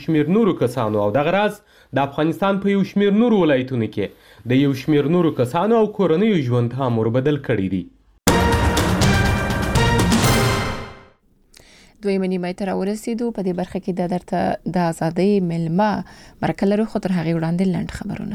شمیر نورو کسانو او دغه راز د افغانستان په یو شمیر نورو ولایتونو کې د یو شمیر نورو کسانو او کورنیو ژوند هم وربدل کړی دی. دویمه نیمه ته راورسېدو. په دې برخه کې درته د ازادۍ ملمه مرکه لرو، خو تر هغې وړاندې لنډ خبرونه.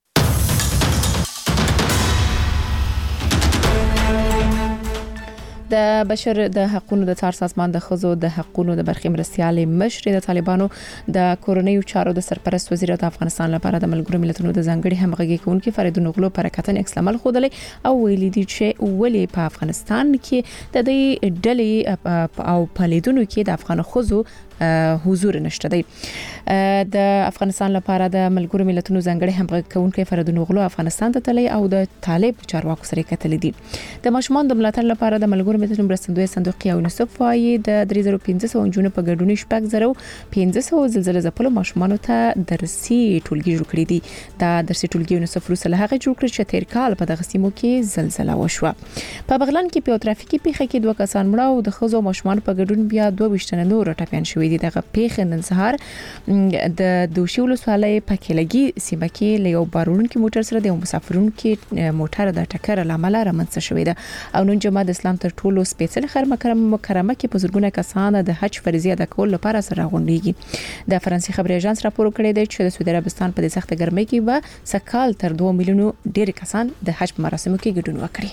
د بشر د حقوقو د څار سازمان د ښځو د حقوقو د برخې مرستیالې مشرې د طالبانو د کورنیو چارو د سرپرست وزیر د افغانستان لپاره د ملګرو ملتونو د ځانګړي همغږي کوونکي فریدون غلو پر کتن عکس العمل ښودلی او ویلي دي چې ولې په افغانستان کې د دې ډلې او پالیدونو کې د افغان ښځو حضور نشته دی. د افغانستان لپاره د ملګرو ملتونو ځانګړي همغږي کوونکی فریدون غلو افغانستان ته تللی او د طالب چارواکو سره کتلې دي. د ماشومان د ملاتړ لپاره د ملګرو ملتونو مرستندوی صندوق یونیسف وايي د 3500 نجونو په ګډون 1500 زلزلې ځپلو ماشومانو ته درسي ټولګي جوړ کړي دي. دا درسي ټولګي یونیسف روسله هغه جوړ کړ چې تیر کال په دغه سیمو کې زلزلہ وشوه. په بغلان کې په ترافیکي پیښه کې 2 کسان مړه او د ښځو ماشومان په ګډون بیا 22 تنه نور ټپيان شوي دي. دغه پیښه نن سهار د دوشي ولسوالۍ په کلګي سیمه کې له یو بارونکو موټر سره د مسافرونکو موټر د ټکر لامل رامنځته شوې ده او نن جمعه د اسلام تر ټولو سپېڅلې خر مکرمه کې په زرګونه کسان د حج فریضه ادا کول لپاره سره غونډيږي. د فرانسې خبري اژانس راپور کړی دی چې د سعودي عربستان په دې سخت ګرمۍ کې به سکهال تر 2 میلیونو ډېر کسان د حج په مراسمو کې ګډون وکړي.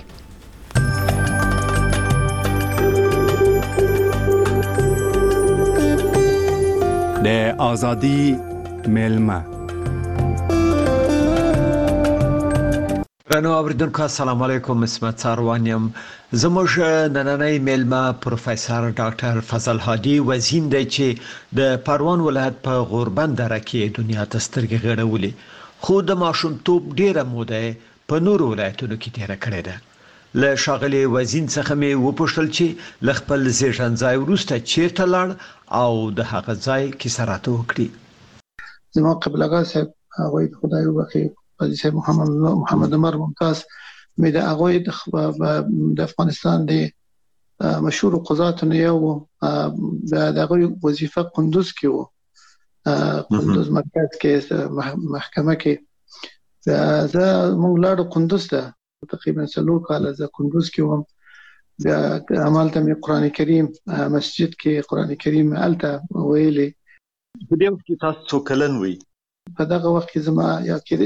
د ازادي ملمه. رانو اوریدونکو السلام علیکم، اسمت ساروانیم. زموږ نننۍ ملمه پروفیسور ډاکټر فضل هادي وزین دی چې د پروان ولایت په غوربند دره کې دنیا ته سترګې غړولې، خو د ماشومتوب ډیره موده په نورو ولایتونو کې تیر کړې ده. له شاغلي وزین څخه مې وپوښتل چې ل خپل زیږن ځای وروسته چیرته لاړ او د هغه ځای کیسه راته وکړي. زما قبلغه صاحب هغه خدای وبخي قاضي صاحب محمد عمر ممتاز مې د هغه د افغانستان د مشهور قضاتو نه یو د هغه وظیفه قندوز کې و، قندوز مرکز کې محکمه کې. زه مونږ لاړو قندوز ته، تقریبا 3 کال زه قندوز کې وم. بیا عملته مې قران کریم مسجد کې قران کریم الته ویلي. په دې وخت کې تاسو څو کلن وي؟ په دغه وخت کې زما یا کې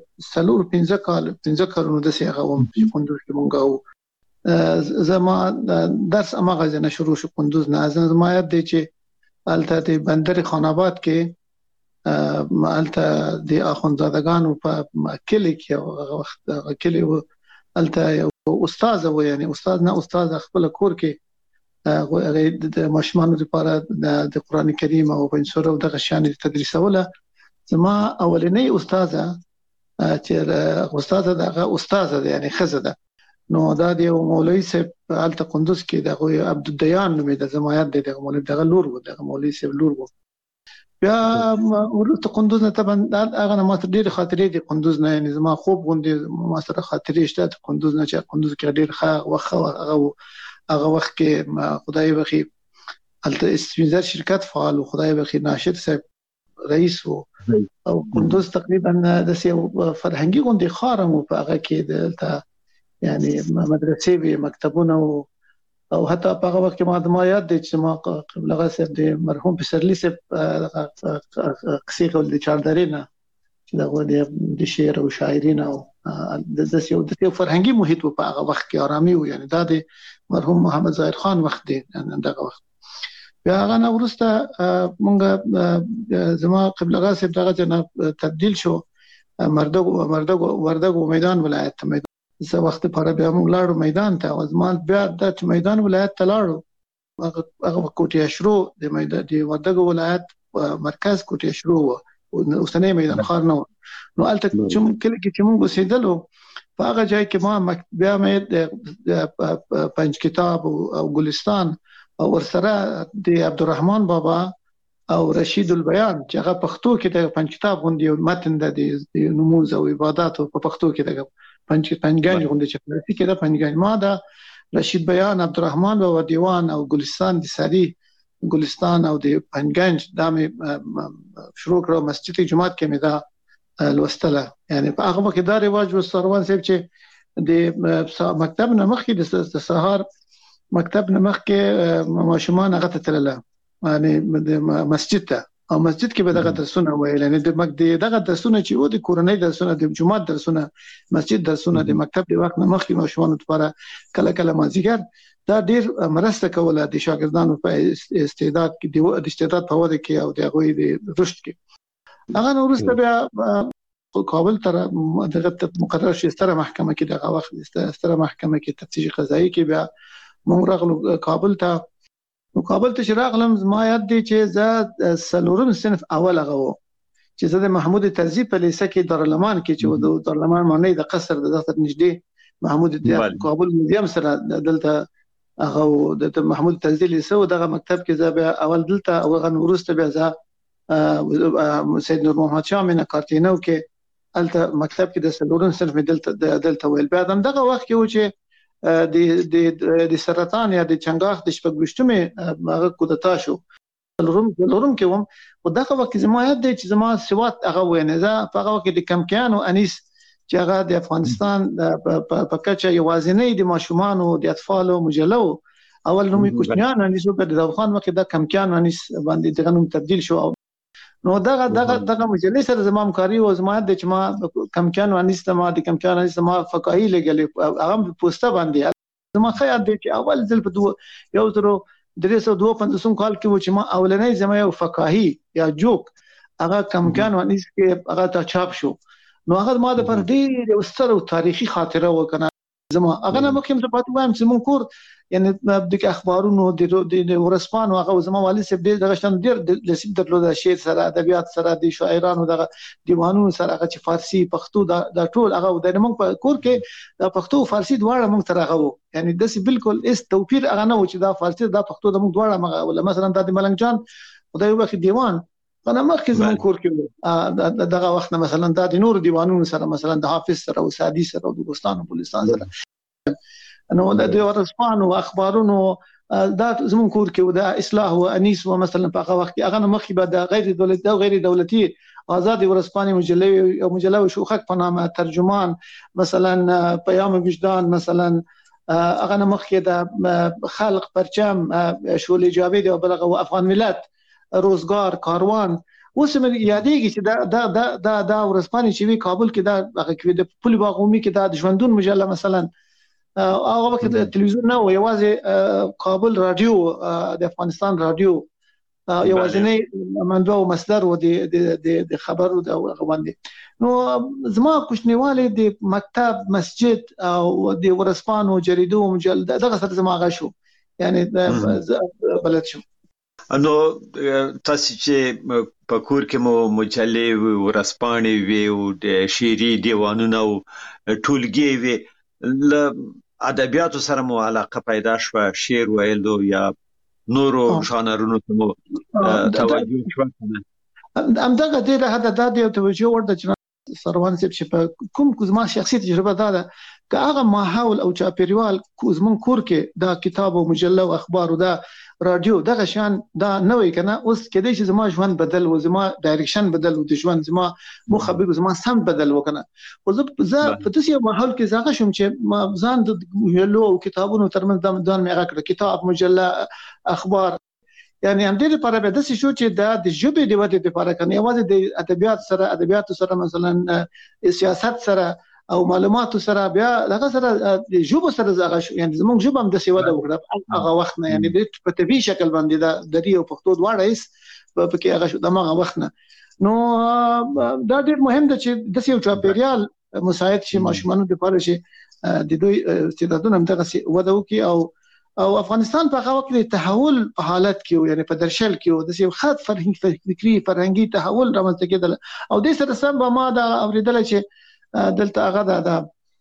15 کالونو د سیغه وم چې قندوز کې مونږ وو. زما درس امغه نه شروع شو قندوز نه. زما یاد دی چې الته د بندر خان آباد کې الته د اخوندزادگانو په کلی کې هغه وخت کلی الته استاد و، یعنی استاد نه استاد خپل کور کې د ماشومانو لپاره د قران کریم او پنځور او د غشان تدریسوله. زما اولنۍ استاده چې استاده دغه استاده یعنی خزه ده، نو دا د مولوی صاحب الته قندوز کې د عبد الدیان نومې د زمایت د مولوی دغه لور و، دغه مولوی صاحب لور و. بیا ورته قندوز نه طبعا هغه ما ته ډېر خاطرې دي قندوز نه، یعنی زما خوب غوندي ما سره خاطرې شته قندوز نه چې قندوز کې ډېر ښه هغه وخت کې خدای بخي الته استوینزر شرکت فعال و، خدای بخي ناشد صاحب رئیس و او قندوز تقریبا د فرهنګي غوندي خارم په هغه کې د یعنی مدرسې وی مکتبونه او حتی په هغه وخت کې ما یاد دي چې ما قبلغه صاحب د مرحوم پسرلی صاحب قصې کول د چاردرینا چې دغه د شعر او شاعري نه او د فرهنګي محیط په هغه وخت کې آرامي و، یعنی دا د مرحوم محمد ظاهر خان وخت دی دغه وخت. بیا هغه نه ورسته مونږ زما قبلغه صاحب دغه جناب تبدیل شو وردګو میدان ولایت ته. زه وخت پر بیا موږ لاړو میدان ته، او زمان بیا د میدان ولایت ته لاړو. هغه کوټي اشرو د میدان د وردګو ولایت مرکز کوټي اشرو و، اوسنۍ میدان خار نه. نو الته چې کله کې موږ اوسېدلو په هغه ځای کې ما بیا مې د پنځ کتاب او ګلستان او ورسره د عبدالرحمن بابا او رشید البیان چې هغه پښتو کې د پنځ کتاب غوندي متن د نماز او عبادت په پښتو کې د پنځګان غوندي چې د پنځګان ما د رشید بیان، عبدالرحمن بابا دیوان او ګلستان د ساری ګلستان او د پنګنج دا مې شروع کړو. مسجد جمعات کې مې دا لوستله. یعنی په هغه وخت دا رواج و سروان صاحب چې د مکتب نه مخکې د سهار مکتب نه مخکې ماشومان هغه ته تلله، یعنی د مسجد ته، او مسجد کې به دغه درسونه ویل. یعنی د دغه درسونه چې و د کورنۍ درسونه، د جمعات درسونه، مسجد درسونه، د مکتب د وخت نه مخکې ماشومان لپاره کله کله مازیګر دا ډیر مرسته کوله د شاګردانو په استعداد کې، د استعداد په وده کې او د هغوی د رشد کې. هغه نو وروسته بیا کابل تر دغه مقرر شي ستره محکمه کې، دغه وخت ستره محکمه کې تفتیش قضایي کې بیا موږ راغلو کابل ته. نو کابل ته چې راغلم زما یاد دی چې زه څلورم صنف اول هغه و چې زه د محمود طرزي په لیسه کې دارالمان کې چې د دارالمان معنی د قصر د دفتر نږدې محمود کابل موزیم سره دلته هغه د محمود طرزي لیسه او دغه مکتب کې زه بیا اول دلته او هغه وروسته بیا زه سید نور محمد شاه مینه کارتینو کې الته مکتب کې د څلورم صنف دلته ویل. بیا دغه وخت کې و چې د سرطان یا د چنګاښ د شپږویشتمې هغه کودتا شو. څلورم کې وم او دغه وخت زما یاد دی چې زما سواد هغه وینه زه په هغه وخت د کمکیان او انیس چې هغه د افغانستان په کچه یوازینی د ماشومان او د اطفال مجله اول نومي کوچنیان انیس په د افغان وخت د کمکیان انیس باندې دغه نوم تبدیل شو. نو دغه مجله سره زما همکاري او زما د چې ما کمکیان انیس ته د کمکیان انیس ما فقاهي لګلې هغه پوسټه باندې زما خیال دی چې اول ځل په 1352 کال کې و چې ما اولنۍ زما یو فقاهي یا جوک هغه کمکیان انیس کې هغه ته چاپ شو. نو هغه ما د پر ډېر ستر تاریخي خاطره وکنه. زما هغه نه مخکې ته پاتې وایم چې مونږ کور یعنی د اخبارونو د ورسپانو هغه زما والد صاحب ډېر دغه شان ډېر نصیب درلود، شعر سره ادبیات سره د شاعرانو دغه دیوانونو سره هغه چې فارسی پښتو دا ټول هغه د موږ په کور کې د پښتو او فارسی دواړه موږ تر هغه وو. یعنی د بالکل اس توپیر هغه نه و چې دا فارسی دا پښتو د موږ دواړه مغه مثلا د ملنګ جان خدای وبخښي دیوان انا مخکې زموږ کور کې دغه وخت مثلا د نور دیوانونو سره مثلا د حافظ سره او سعدي سره او د ګلستان او بلوچستان سره نو د ورسپانو اخبارونو دا زموږ کور کې د اصلاح او انیس و مثلا په هغه وخت هغه مخکې به د غیر دولتي او غیر دولتي آزاد ورسپاني مجله شوخک په نامه ترجمان مثلا پیام وجدان مثلا هغه مخکې د خلق پرچم شولي جاوید او بلغه افغان ملت روزګار کاروان اوس مې یادېږي چې دا ورسپاني چې وی کابل کې دا هغه کې د پل باغومي کې د ژوندون مجله مثلا هغه وخت تلویزیون نه و، یوازې کابل رادیو د افغانستان رادیو یوازې منبع او مصدر و د خبرو د غوندې. نو زما کوچنیواله د مکتب مسجد او د ورسپانو جریدو مجله دغه سره زما غشو یعنی بلد شو. نو تاسو چې په کور کې مو مجلې ورسپانې وی او د شعري دیوانونه او ټولګي وی ل ادبیاتو سره مو علاقه پیدا شو، شعر ویلو یا نورو ژانرونو ته مو توجه شو؟ همدغه دې له حد دا دی توجه ورته چې سروان صاحب چې په کوم زما شخصي تجربه ده که هغه ماحول او چاپیریال زمون کور کې دا کتاب او مجله او اخبار او دا رادیو دغه شان دا نوې کنه اوس کېدای چې زما ژوند بدل و، زما ډایرکشن بدل و، د ژوند زما مخبر زما سم بدل وکنه. او زه په داسې ماحول کې زاغه شوم چې ما ځان د ویلو او کتابونو ترمنځ دان مې راکړه کتاب مجله اخبار یعنی هم دې لپاره به داسې شو چې د ژبې د ودې لپاره کنه یوازې د ادبیاتو سره مثلا سیاست سره او معلوماتو سره بیا دغه سره د ژبو سره زغه شو. یعنی زموږ ژبه هم د سیوا د وګړه هغه وخت نه یعنی په طبي شکل باندې د دری او پښتو دواړه هیڅ په کې هغه شو دغه وخت نه. نو دا ډېر مهم ده چې د یو چاپیریال مساعد شي ماشومانو لپاره شي د دوی استعدادونه هم دغه وده وکړي او افغانستان په هغه وخت د تحول په حالت کې یعنی په درشل کې د یو خاص فرهنګي تحول رامنځته کېدل او د سره سم به ما دا اوریدل چې دلته هغه د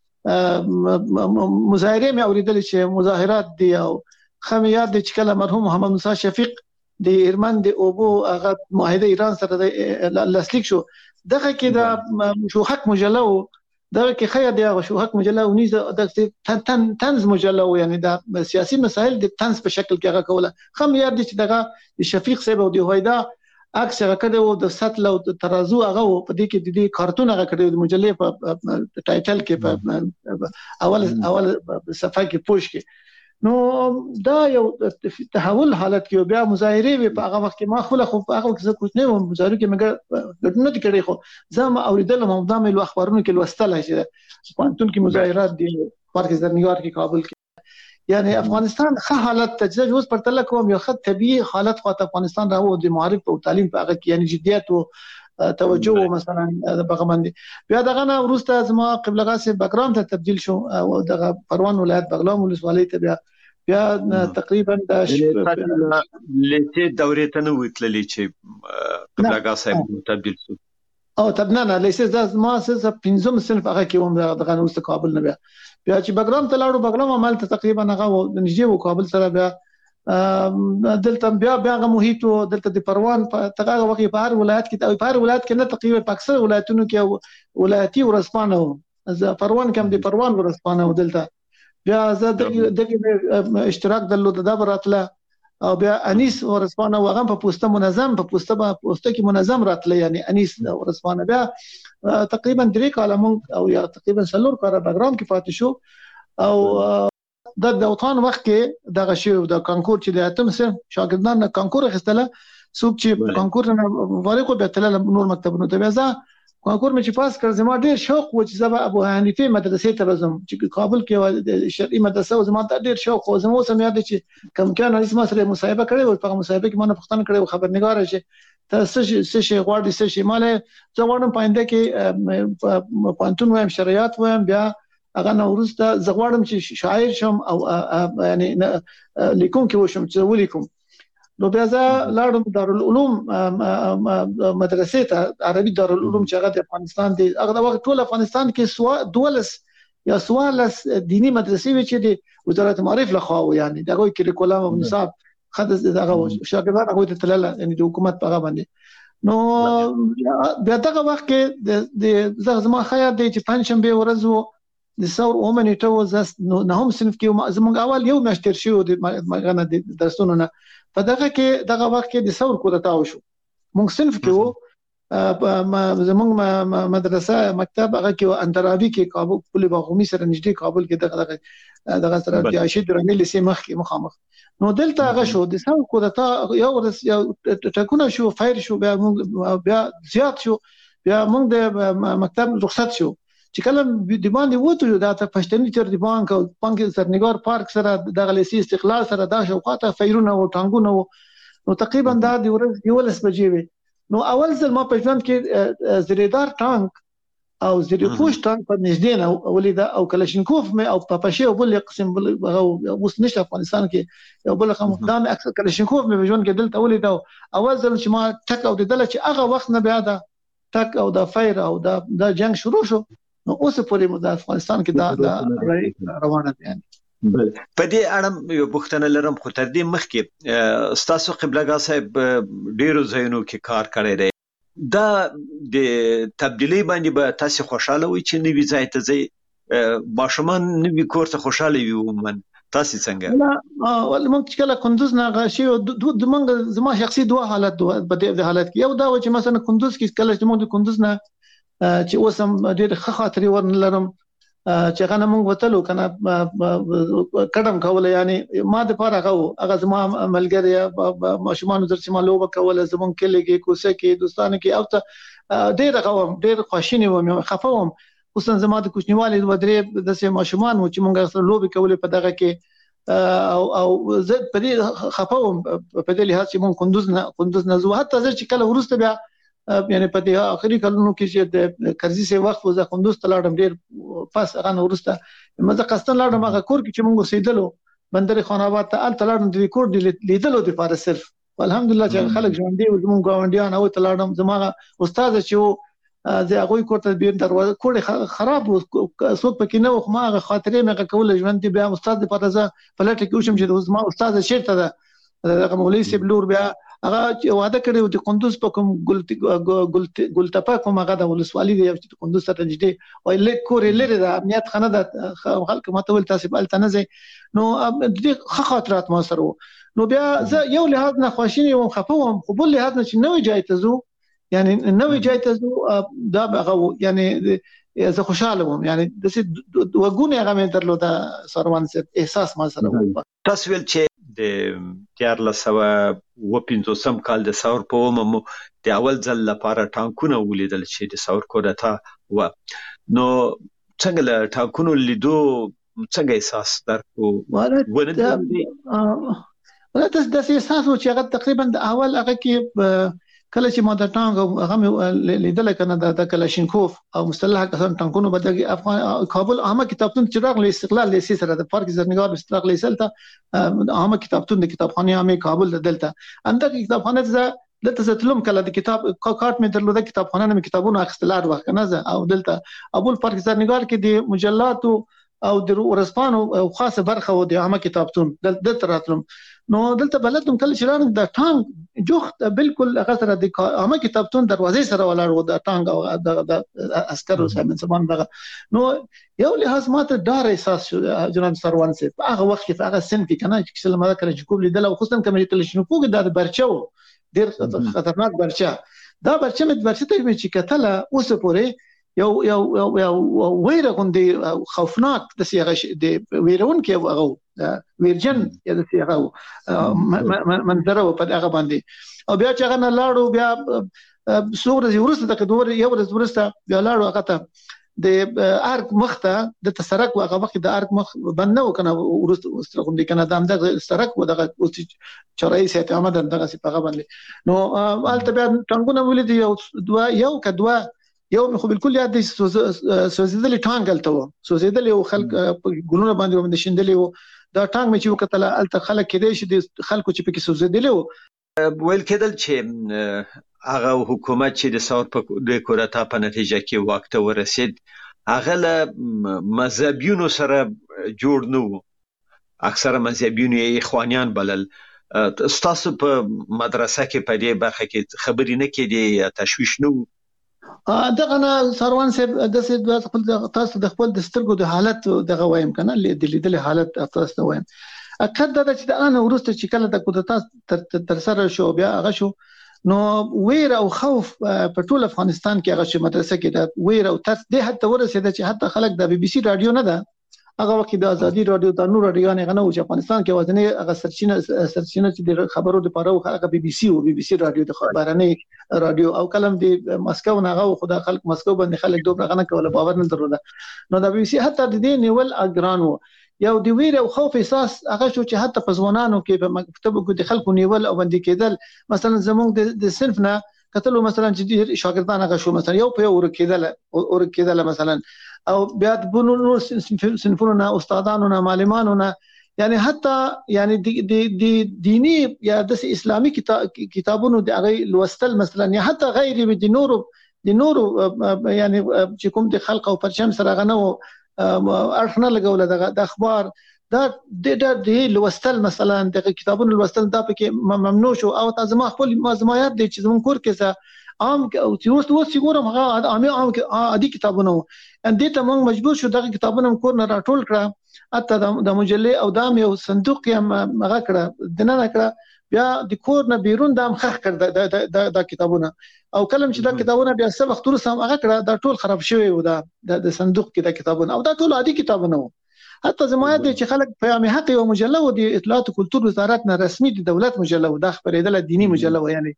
مظاهره مې اوریدل چې مظاهرات دي او خمیات د چکله مرحوم محمد موسی شفیق د ایرمن د اوبو هغه معاهده ایران سره د لاسلیک شو دغه کې د شوخک مجله دا کې خیا دی هغه شوهک مجله ونیزه د تنز مجله یعنی د سیاسي مسایل د تنز په شکل کې هغه کوله خم یاد دي چې دغه شفیق صاحب او دی هویدا عکس هغه کړو د سطل او ترازو هغه په دې کې د کارتون هغه کړو د مجلې په ټایټل کې په اول صفحه کې پوښ کې نو دا یو تحول حالت کې بیا مظاهره وي په هغه وخت کې ما خو په هغه وخت زه کوم نه وم مظاهره کې مګر نه کړی خو زما اوریدل هم د ملو اخبارونو کې لوستل چې پانتون کې مظاهرات دي پارک زرنګار کې کابل کې یعنی افغانستان ښه حالت ته اوس پر تل کوم یو ښه طبيعي حالت خو ته افغانستان راو د معرفت او تعلیم په هغه کې یعنی جديت او توجه مثلا د بغمندي بیا دغه نه ورسته زما قبله غاسه بګرام ته تبديل شو او دغه پروان ولایت بغلام ولسوالۍ ته بیا تقریبا د لته دورې ته نو وتللی چې قبله غاسه تبديل شو او تبنانه لیسه د ما سه 15 صنف هغه کې هم دغه نو کابل نه بیا چې بګرام ته لاړو بګرام عمل ته تقریبا هغه نږدې و کابل سره بیا دلته بیا هغه محیط او دلته د پروان په تغه وخت په هر ولایت کې په هر ولایت کې نه تقریبا په اکثر ولایتونو کې ولایتي ورسپانه و پروان کې هم د پروان ورسپانه و دلته بیا زه د اشتراک درلود د براتله او بیا انیس ورسپانه وغه په پوسټه منظم په پوسټه کې منظم راتله یعنی انیس ورسپانه بیا تقریبا 3 کاله مونږ او یا تقریبا 4 کاله بګرام کې پاتې شو او د اوطان وخت کې دغه شی د کانکور چې د اتم سره شاګردان کانکور اخیستله څوک چې کانکور نه ورکو به تل نور مکتبونو ته بیا کانکور مې چې پاس کړ زما ډیر شوق و چې زما ابو حنیفه مدرسې ته راځم چې کابل کې شرعي مدرسه و زما ته ډیر شوق و زما سم یاد چې کم کان اسمه سره مصاحبه کړې و په مصاحبه کې ما نه پښتنه کړې و خبرنګار شي ته څه شي غواړي څه شي مال زه غواړم پاینده کې پانتون وایم شریعت وایم بیا هغه نوروز ته زه غواړم چې شاعر شم او یعنی لیکون کې وشم چې ولیکم نو بیا زه لاړم دارالعلوم مدرسې ته عربي دارالعلوم چې هغه د افغانستان دی هغه د وخت ټول افغانستان کې دولس یا سوالس دینی مدرسې وی چې د وزارت معارف لخوا یعنی دغه کریکولم او نصاب خد دغه شاګردان هغه ته تلل یعنی د حکومت په هغه باندې نو بیا دغه وخت کې د زما خیال دی چې پنځشنبه ورځ وو د ثور اومنیټه و نه هم صنف کې زمونږ اول یو مشتر شو د مغنه د درسونو نه په دغه کې دغه وخت کې د ثور کو دتاو شو مونږ صنف کې وو زمونږ مدرسه مکتب هغه کې اندرابي کې کابل پل باغومي سره نږدې کابل کې دغه سره د عاشد رنګ لسی مخ کې مخامخ نو دلته هغه شو د ثور کو دتا یو ټکونه شو فایر شو بیا زیات شو بیا مونږ د مکتب رخصت شو چې کله د باندې وته دا ته پښتني تر دی بانک او بانک سرنګار پارک سره د غلیسي استقلال سره دا شوقاته فیرونه او ټانګونه نو تقریبا دا د ورځ یو لس بجې وي نو اول ځل ما په ژوند کې زریدار ټانک او زری خوش ټانک په نږدې نه ولیدا او کلاشینکوف مې او پاپاشه او بل قسم بل اوس نشته افغانستان کې یو بل خمو دام اکثر کلاشینکوف مې په ژوند کې دلته ولیدا اول ځل چې ما ټک او دل چې هغه وخت نه بیا دا ټک او دا فایر او دا جنگ شروع شو نو اوس پورې د افغانستان کې دا روانه دي په دې اړه یو پوښتنه لرم خو تر دې مخکې ستاسو قبله‌ګاه صاحب ډیرو ځایونو کې کار کړی دی دا د تبدیلی باندې به تاسو خوشاله وي چې نوی ځای ته ځي ماشومان نوی کور ته خوشاله وي ومن تاسو څنګه ول موږ کله کندوز نه غشي د موږ زما شخصي دوه حالت په دې حالت کې یو دا و چې مثلا کندوز کې کله چې موږ د کندوز نه چې اوسم ډېر ښه خاطري ورنلرم چې غنه موږ وتلو کنه قدم کوله یعنی ما د پاره هغه زما ملګری ماشومان در چې ما لوبه کوله زمون کې لګي کوسه کې دوستانه کې او ته ډېر خوشینه وم خفوم اوسن زما د کوچنیوالي د ودرې د سه ماشومان و چې موږ سره لوبه کوله په دغه کې او زه په دې خفوم په دې لحاظ چې موږ کندوز نه زو حتی چې کله ورسته بیا یعنی په دې اخري کلونو کې چې د کرزي سه وخت وزه کندوز ته لاړم ډیر پاس هغه ورسته مزه قستن لاړم هغه کور کې چې موږ سیدلو بندر خان آباد ته ال تلاړم د ریکورډ لیدلو د پاره صرف الحمدلله چې خلک ژوند دی زموږ ګاونډیان او تلاړم زموږ استاد چې زه هغه کوټه بیر دروازه کوړه خراب څوک پکې نه خو ما هغه خاطرې مې کول ژوند دی بیا استاد په پاره زه پلټ کې وشم چې ما استاد شیرته ده هغه مولوی سیب لور بیا هغه وعده کړی د قندوز په کوم ګلتپه کوم هغه د ولسوالۍ دی چې قندوز ته نږدې او لیک کورې لري د امنیت خانه د خلک ماته ول تاسو بل تنه نو د خاطرات ما سره نو بیا زه یو لحاظ نه خواشینی وم خفه وم خو بل لحاظ نه چې نوې جای ته زو یعنی نوې جای ته زو دا هغه یعنی زه خوشاله وم یعنی د وګونه هغه مې درلوده سروان صاحب احساس ما سره و تاسو ول چې د 1450 کال د ثور په ومو د اول ځل لپاره ټانکونه ولیدل چې د ثور کودتا و نو څنګه له ټانکونو لیدو څنګه احساس درکو ولته د احساس چې هغه تقریبا د اول هغه کې کله چې ما د ټانک هغه لیدل کنه د کلاشینکوف او مسلح کسان ټانکونو بدګي افغان کابل عامه کتابتون چراغ له استقلال لیسي سره د پارک زرنګار استقلال لیسلته عامه کتابتون د کتابخانه عامه کابل دلته انده کتابخانه ز دلته ستلم کله د کتاب کارت مې درلوده کتابخانه نه کتابونه اخستلار وخت کنه او دلته ابول پارک زرنګار کې د مجلات او د ورسپانو خاصه برخه و د عامه کتابتون دلته راتلم نو دلته بلدم کله چې رانم د ټانک جوخت بالکل هغه سره د عامه کتابتون دروازې سره ولاړ و د ټانک او د عسکرو سره سبان دغه نو یو لحاظ ماته ډار احساس شو جناب سروان صاحب هغه وخت کې هغه سن کې کنه چې څلمه کله چې کوم لیدل او خصوصا کوم کلشینکوف د برچو ډیر خطرناک برچا دا برچا مې برچا ته چې کتله اوس پورې یو ویره غوندي خوفناک د سیغه د ویرون کې هغه ویرجن یا د سیغه منظره په هغه باندې او بیا چې هغه نه لاړو بیا سوره ورسته د دوه یو ورځ ورسته بیا لاړو هغه ته د ارګ مخته د تسرک هغه وخت د ارګ مخ بند نه وکنه ورسته کوم دي کنه د سرک و دغه چرای سیته آمد دغه سی په هغه باندې نو البته بیا ټنګونه ولې یو کدوا یو خو بالکل یاد دي سوزیدل ټانګ الته سوزیدل یو خلک ګلونه باندې شندلې وو دا ټانګ مې چې وکتل الته خلک کې دي چې خلکو چې پکې سوزیدل وو ویل کېدل چې هغه حکومت چې د ثور په د کودتا په نتیجه کې واک ته ورسید هغه له مذهبیونو سره جوړ نه وو اکثره مذهبیونو یې اخوانیان بلل تاسو په مدرسه کې په دې برخه کې خبرې نه کېدې تشویش نه وو دغه نه سروان صاحب د خپل تاسو د خپل د سترګو د حالت دغه وایم کنه د لیدل حالت تاسو وایم اکد د چې د ان ورسته چې کله د کودتا تر سره شو بیا هغه شو نو ویر او خوف په ټول افغانستان کې هغه چې مدرسه کې د ویر او ترس د حتی ورسېد چې حتی خلک د بي بي سي رادیو نه ده هغه وخت د ازادي رادیو د نور رادیو نه غنو چې افغانستان کې وزنه هغه سرچینه چې د خبرو لپاره هغه بي بي سي او بي بي سي رادیو د خبرانه رادیو او کلم د مسکو نه هغه خدای خلک مسکو باندې خلک دوه غنه کوله باور نه درلوده نو د بي بي سي حتی د دې نیول اګرانو یو د ویر او خوف احساس هغه شو چې حتی په ځوانانو کې په مکتبو کې د خلکو نیول او باندې کېدل مثلا زموږ د صنف نه کتلو مثلا چې شاګردان هغه شو مثلا یو په اور کېدل مثلا او بیا د بونو صنفونو نه استادانو نه معلمانو نه یعنی حتی یعنی د دینی یا د اسلامي کتابونو د هغه لوستل مثلا یا حتی غیر د نورو یعنی چې کوم د خلق او پرچم سره غنو ارخنه لګول د اخبار د لوستل مثلا د کتابونو لوستل دا پکې ممنوع شو او تاسو ما خپل مزمایات دي چې زمون کور کې عام او اوس ګورم هغه عام عادي کتابونه ان دې ته موږ مجبور شو دغه کتابونه کور نه راټول کړه اته د مجلې او د یو صندوق یې هغه کړه دنه کړه بیا د کور نه بیرون د مخخ کړ د کتابونه او کلم چې د کتابونه بیا څه وخت ورسم هغه کړه دا ټول خراب شوی و د صندوق کې د کتابونه او دا ټول عادي کتابونه و حتی زموږ د چې خلک پیغام حق او مجله و د اطلاعات او کلتور وزارت نه رسمي د دولت مجله و د خبرېدل دینی مجله و یعنی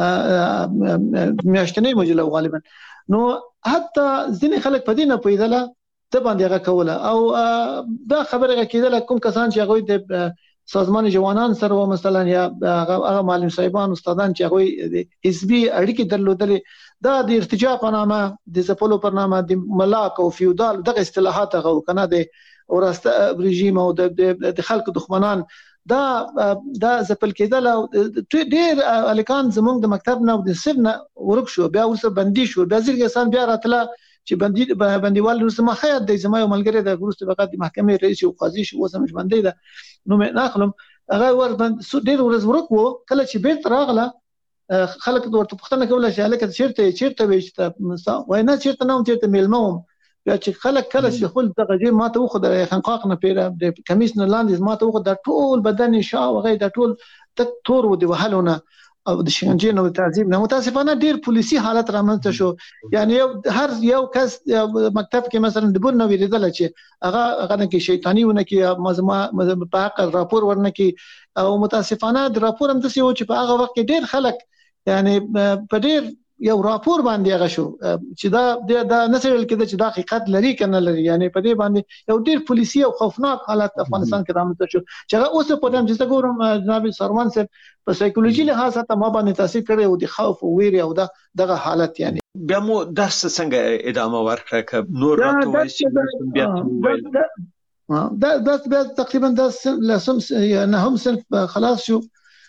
میاشتنی مجله غالبا نو حتی ځینې خلک په دینه پیدله ته باندې هغه کوله او دا خبره کېدله کوم کسان چې هغه د سازمان جوانان سره مثلا یا هغه معلم صاحبان استادان چې هغه د حزبي اړیکې درلودلې دا د ارتجاع په نامه د زپلو په نامه د ملاک او فیودال دغه اصطلاحات هغه کنه د ورسته رژیم او د خلکو دښمنان دا زپل کېدل او ډېر الکان زموږ د مکتب نه او د سیب نه ورک شو بیا ورسره بندي شو بیا ځکه بیا راتله چې بندیوال ورسره مخه د زما یو ملګری د ګروست بغات د محکمې رئیس او قاضي شو وسمج بندي ده نو مې ناخلم هغه ور باندې ډیر ورځ ورکو کله چې بیرته راغله خلک ورته پوښتنه کوله چې هلکه چیرته وي چې وای نه چیرته نه چیرته میلمه وم بیا چې خلک کله چې خپل دغه جې ماته وخو د خنقاق نه پیره د کمیس نه لاندې ماته وخو د ټول بدن شا وغه د ټول تک تور و دی وهلونه او د شکنجې نو تعذيب نه متاسفانه ډیر پولیسي حالت رامنځته شو یعنی هر یو کس مکتب کې مثلا د بور نو ویریدل چې هغه نه کې شیطانی ونه کې مزما په حق راپور ورنه کې او متاسفانه د راپور هم د سیو چې په هغه وخت کې ډیر خلک یعنی په ډیر یو راپور باندې هغه شو چې دا نسل کې چې دا حقیقت لري کنه لري یعنی په دې باندې یو ډیر پولیسي او خوفناک حالت افغانستان کې رامنځته شو چې هغه اوس په دې چې ګورم جناب سروان صاحب په سایکولوژي لحاظ ته ما باندې تاثیر کړی او د خوف او ویره او دغه حالت یعنی بیا مو درس څنګه ادامه ورکړه ک نور راته دا بیا تقریبا نه هم صرف خلاص شو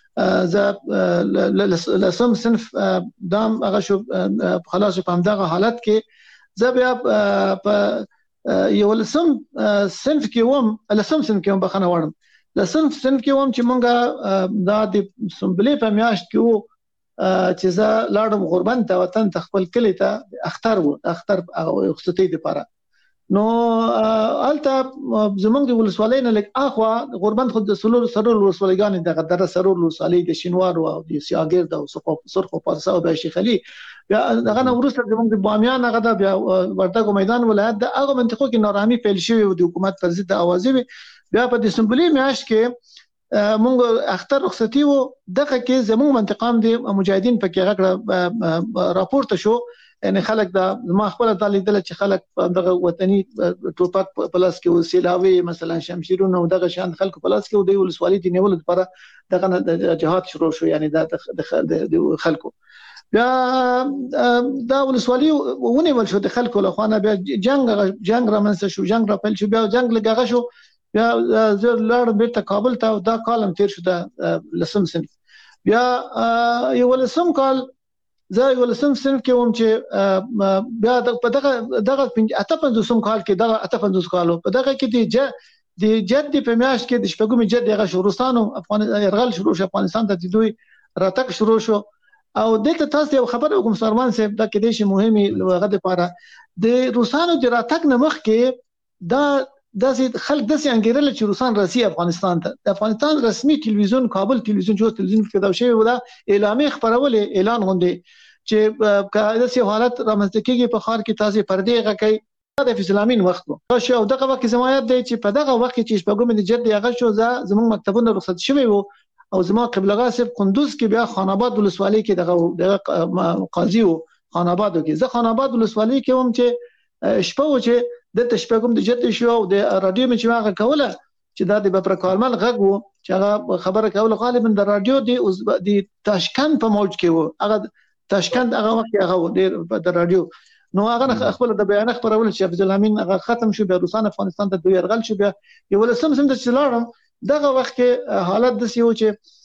لسم صنف دام هغه شو خلاص په همدغه حالت کې زه بیا په یو لسم صنف کې لسم صنف کې بخنه وړم لسم صنف کې چې مونږه دا د سمبلې په میاشت کې چې زه لاړم غربن ته وطن خپل کلی ته اختر رخصتي لپاره نو الته زمونږ د ولسوالۍ نه لک اخوا غربند خود د سرور ولسوالۍ دغه در سرور ولسوالۍ د شینوار او د سیاګرد او سرخو پارسا او د شیخ علي دغه نو ورسره زمونږ د بامیان هغه د وردګو میدان ولایت د هغه منطقو کې نارامي پیل شوی او د حکومت پر ضد اوازې بیا په دسمبري میاشت کې مونږ اختر رخصتي وو دغه کې زموږ منطقام د مجاهدین پکې غږ راپورته شو یعنی خلک دا ما خپل تعلیدل چې خلک دغه وطني ټوپک پلاس کې وسیلاوي مثلا شمشیرونه او دغه شان خلکو پلاس کې د ولسوالۍ دی نیول لپاره دغه جهاد شروع شو یعنی د خلکو بیا دا ولسوالۍ ونیول شو د خلکو له خوانه بیا جنگ رامنځته شو جنگ را پیل شو بیا جنگ لګغه شو بیا زه لاړم بیرته کابل ته دا کالم تیر شو د لسم صنف بیا یو لسم کال زه یو لسم صنف کې وم چې بیا په دغه 58 کال کې دغه 58 کالو په دغه کې د جد په میاشت کې د شپږم جد هغه شورستانو يرغل شروع شو افغانستان ته دوی راتګ شروع شو او دلته تاسو یو خبر وکم سرمان صاحب دا کې د شي مهمه لغه لپاره د روسانو د راتګ نه مخ کې دا خلک د سنګیرل چې روسان راسي افغانستان ته د افغانستان رسمي ټلویزیون کابل ټلویزیون جو ټلویزیون کې دا شی ودا اعلانې خبرول اعلان غونډه چې کله چې حالت رامنځته کېږي په خار کې تاسو پردې غکې د اسلامین وخت وو شو دغه وخت زمایت دی چې په دغه وخت کې شپږم د جد هغه شو زموږ مکتبونه رخصت شوی وو او زما قبلغه صاحب قندوز کې بیا خان آباد ولسوالۍ کې دغه قاضي وو خان آباد کې زه خان آباد ولسوالۍ کې وم چې شپه و چې د شپږم د جد شو او د رادیو مې هغه کوله چې دا د بپر کارمل غږ وو چې هغه خبره کوله غالبا د رادیو د تاشکند په موج کې وو هغه تاشکند هغه وخت هغه ډیر د رادیو نو هغه خپل د بیان خبرول چې عبد الامین هغه ختم شو بیا روسان افغانستان ته دوی يرغل شو بیا یو لسم د چلارم دغه وخت کې حالت د سیو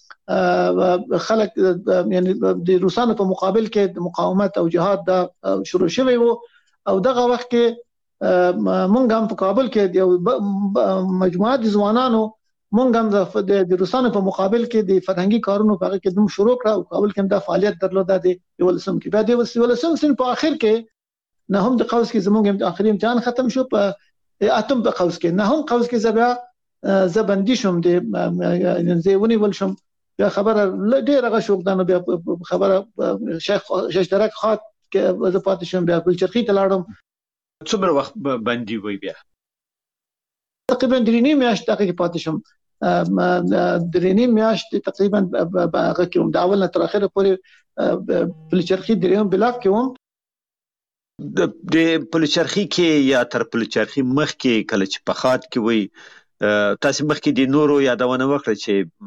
چې خلک یعنی د روسانو په مقابل کې د مقاومت او جهاد دا شروع شوی وو او دغه وخت کې مونږ هم په کابل کې یو مجموعه د ځوانانو مونږ هم د روسانو په مقابل کې د فرهنګي کارونو په هغه کې دوم شروع کړ او کابل کې هم د فعالیت درلوده د یو لسم کې بعد یو لسم سن په اخر کې نه هم د قوس کې زمونږ د اخري امتحان ختم شو په اتم په قوس کې نه هم قوس کې زبیا زبندي شوم د زیونی ول شوم بیا خبره ډیره غشوګدانه بیا خبره شیخ درک خاط کې د پاتې شوم بیا بل چرخي ته لاړم څومره وخت باندې وای بیا تقریبا درینی میاشت هغه کې پاتې شوم درینی میاشت تقریبا هغه کې د اول نه تر اخره پورې پلچرخي دریم بلاک کې وم د پلچرخي کې یا تر پلچرخي مخ کې کله چې په خاط کې وای تاسو مخ کې د نورو یادونه وکړه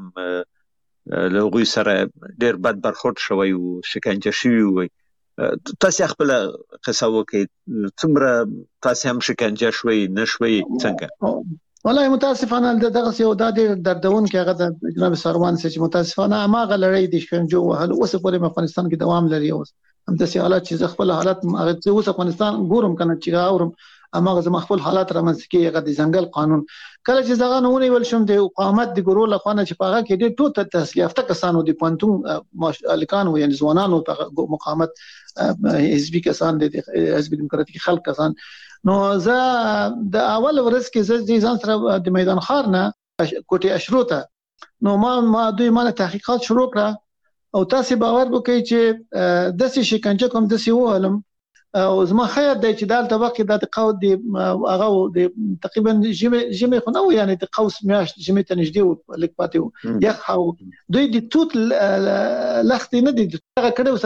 چې لغوی سره ډیر بد برخورد شوی او شکنجه شوی وای تاسو خپل قصه وکړئ څومره تاسو هم شکنجه شوي نشوي څنګه والله متاسفانه دغه یو د دردون کې هغه د جناب سروان چې متاسفانه ما غلړې د شکنجو وهل اوس په افغانستان کې دوام لري اوس هم د حالات چې خپل حالت هغه اوس افغانستان ګورم کنه چې اورم امغه زما خپل حالات رامنځته کیږي هغه د ځنګل قانون کله چې زغه نو ونیول شم د حکومت د ګورو لخوانه چې پاغه کې د ټوټه تحصیل یافته کسانو د پانتون الکانو یعنی ځوانانو په مقاومت حزبي کسان د حزب دیموکراتیک خلک کسان نو زه د اول ورځ کې زه ځان سره د میدان خار نه کوټي اشروته نو ما دوی مانه تحقیقات شروع کړه او تاسو باور وکړئ چې د سې شکنجه کوم د سې وهلم او زما خیر دی چې دالته وخت د قود دی هغه د تقریبا جمع خو نو یعنی د قوس میاشت جمع ته نږدې لیک پاتې یخ دوی د توت لخت نه دي هغه کړه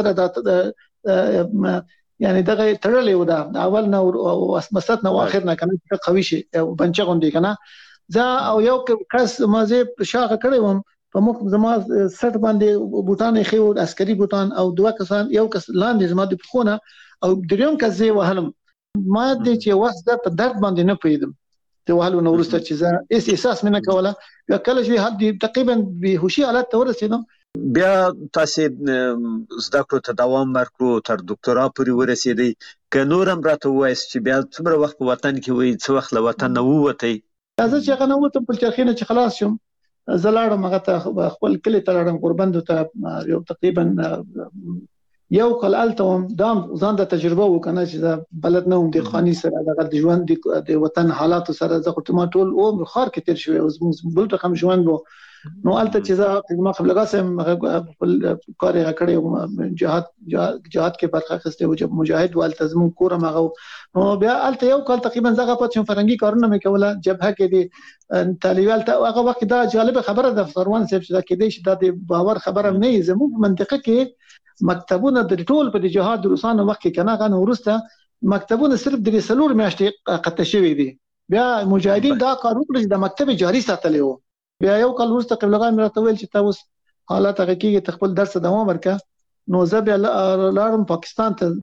سره یعنی دغه تړلې و دا اول نو او مسات نو اخر نه کنه قوي شي بنچ غوندي کنه زه او یو کس مازه شاغه کړم په مخ زما سټ باندې بوتان خو عسکري بوتان او دوه کسان یو کس لاندې زما د پخونه او دریم کس زه وهلم ما د چې واسطه په درد باندې نه پیدم ته وهلو نو ورسته چې زه احساس مې نه کوله کله چې حد تقریبا به هوشي حالت ته ورسېدم بیا تاسو زده کړو ته دوام ورکړو تر ډاکټرا پورې ورسېدی که نورم راته وایس چې بیا څومره وخت په وطن کې وای څو وخت له وطن نه ووتی زه چې هغه نو ته په چرخینه چې خلاص شم زلاړم هغه ته خپل کلی ته لاړم قرباندو ته یو تقریبا یو کال التم دام ځان د تجربه وکنه چې بلد نه هم د خاني سره د ژوند د وطن حالات سره زه خو ټول عمر خار کې تیر شوی او بل رقم ژوند وو نو الته چې زه ما قبل لګاسم خپل کار یې کړی جهاد کې برخه اخیسته او چې مجاهد والتزم کورم هغه نو بیا الته یو کال تقریبا زغه پاتې فرنګي کارونه مې کوله جبهه کې دي طالبان ته هغه وخت دا جالب خبره د فروان صاحب چې دا کې دي چې د باور خبره نه زموږ منطقه کې مکتبونه د ټول په جهاد روسانو وخت کې کنه غن ورسته مکتبونه صرف د سلور میاشتې قطع شوی دي بیا مجاهدین دا کار وکړي چې د مکتب جاری ساتلی وو بیا یو کال ورسته قبلغان مې راته ویل چې تاسو حالات هغه کې خپل درس دوام ورکړه نو زه بیا لاړم پاکستان ته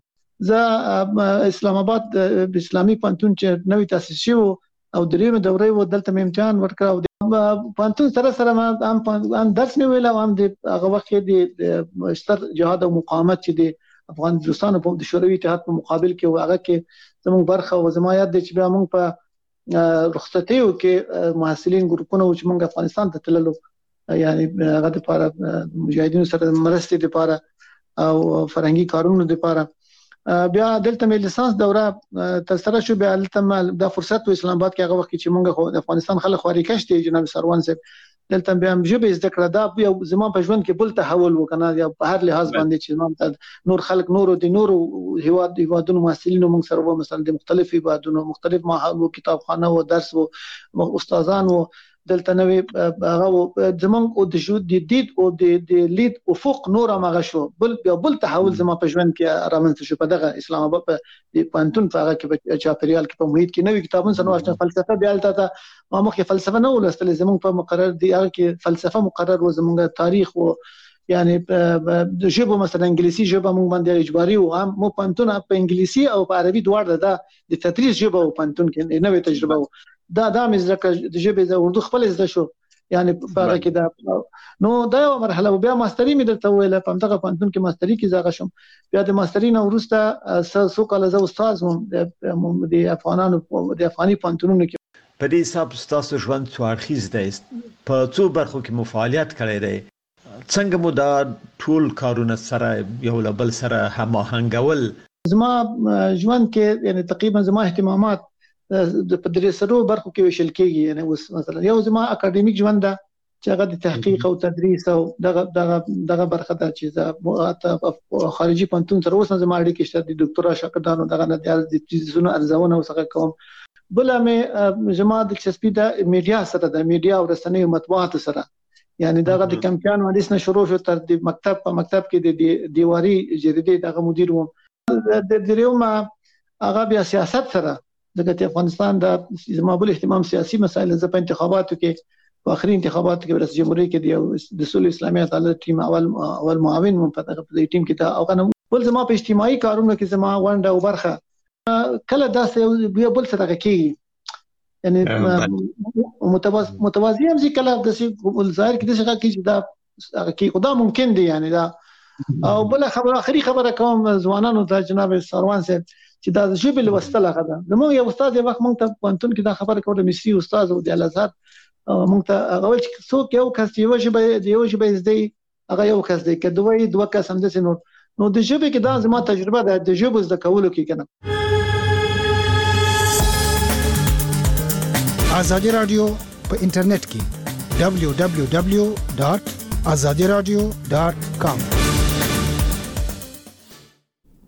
زه اسلام آباد اسلامي پانتون چې نوې تاسیس شو او دریمه دوره و دلته مې امتحان ورکړ او پانتون سره ما هم درس مې ویل او هم د هغه وخت کې د ستر جهاد او مقاومت چې د افغان دوستانو په شوروي اتحاد په مقابل کې او هغه کې زموږ برخه او زما یاد دي چې بیا موږ په رخصتیو کې محصلین ګروپونه چې موږ افغانستان ته تللو یعنی هغه د لپاره مجاهدینو سره مرستې لپاره او فرهنګي کارونو لپاره بیا دلته مې لیسانس دوره تر سره شو بیا دلته د فرصت په اسلام آباد کې هغه وخت چې موږ د افغانستان خلک خوري کشته جناب سروان صاحب دلته بیا هم جبه زده کړه دا بیا زما په ژوند کې بل تحول وکنه یا په هر لحاظ باندې چې زما نور خلک نور د نور هیوادونو محصلینو موږ سره مثلا د مختلف هیوادونو مختلف معهد او کتابخانه او درس او استادان او دلته نوې هغه زمونږ او د شو د دید او د لید افق نور هغه شو بل تحول زما په ژوند کې رامنځته شو په دغه اسلام آباد په پانتون په هغه کې په چاپریال کې په محیط کې نوې کتابونه سره واشنه فلسفه بیا الته ما مخکې فلسفه نه ولستل زمونږ په مقرر دی هغه کې فلسفه مقرر و زمونږ تاریخ او یعنی د ژبه مثلا انګلیسي ژبه موږ باندې اجباري او هم مو پانتون په انګلیسي او په عربي دواړه د تدریس ژبه او پانتون کې نوې تجربه دا مې ځکه د ژبې د اردو خپل زده شو یعنی په هغه کې دا نو دا یو مرحله بیا ماستری مې درته ویل په همدغه پانتون کې ماستری کې زغه شم بیا د ماستری نه ورسته سو کال زه استاد وم د افغانانو د افغاني پانتونونو کې په دې حساب تاسو ژوند څو اړخیز دی په څو برخو کې مفاعلیت کړی دی څنګه مو دا ټول کارونه سره یو بل سره هماهنګول زما ژوند کې یعنی تقریبا زما اهتمامات په درې سرو برخو کې وشل کېږي یعنی اوس مثلا یو زما اکیډمیک ژوند ده چې هغه د تحقیق او تدریس او دغه برخه ده چې خارجي پانتون تر اوسه زما اړیکې شته د ډاکټرا شاګردانو دغه نه د تیزونه ارزونه وسه کوم بل مې زما د دلچسپي د میډیا سره د میډیا او رسنۍ او مطبوعات سره یعنی دغه د کمپیان مهندس نه شروع شو تر د مکتب کې د دیواري جریدې دغه مدیر وم د دریوم هغه بیا سیاست سره دغه افغانستان د زما بل اهتمام سیاسي مسایل ز په انتخاباتو کې په اخري انتخاباتو کې رئیس جمهوریت کې د سول اسلامي عدالت ټیم اول معاون مو په دغه ټیم کې دا او بل زما په اجتماعي کارونو کې زما ونده او برخه کله داسې بیا بل څه دغه کې یعنی متوازی هم ځکه کله د ظاهر کې دغه کې دا کې خدا ممکن دی یعنی دا او بل خبره اخري خبره کوم ځوانانو ته جناب سروان صاحب چې دا ژبه لوستل هغه ده. زموږ یو استاد یو وخت مونږ ته پوهنتون کې دا خبره کوله، مصری استاد او د الازهر مونږ ته هغه چې څوک یو کس یو ژبه زده هغه یو کس دی، که دوه کس هم دي نو د ژبه کې دا زما تجربه ده د ژبه زده کولو کې کنه. آزادی رادیو په انټرنیټ کې www.azadiradio.com